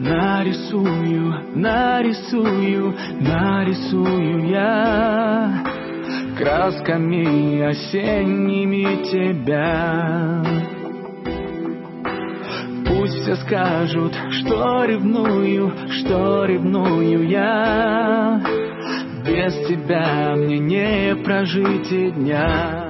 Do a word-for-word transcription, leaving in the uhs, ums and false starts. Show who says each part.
Speaker 1: Нарисую, нарисую, нарисую я красками осенними тебя. Пусть все скажут, что ревную, что ревную я. Без тебя мне не прожить и дня.